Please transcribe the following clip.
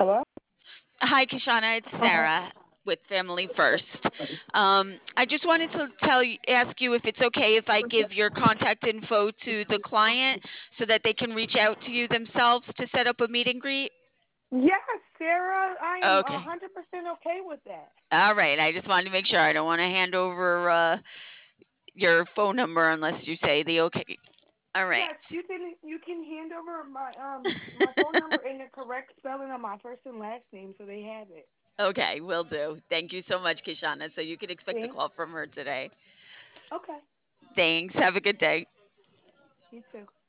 Hello? Hi, Kishana. It's Okay. Sarah with Family First. I just wanted to ask you if it's okay if I give your contact info to the client so that they can reach out to you themselves to set up a meet and greet. Yes, Sarah, I am Okay. 100% okay with that. All right. I just wanted to make sure. I don't want to hand over your phone number unless you say the okay. All right. Yes, you can hand over my phone number and the correct spelling of my first and last name so they have it. Okay, will do. Thank you so much, Kishana. So you can expect a Thanks. call from her today. Okay. Thanks. Have a good day. You too.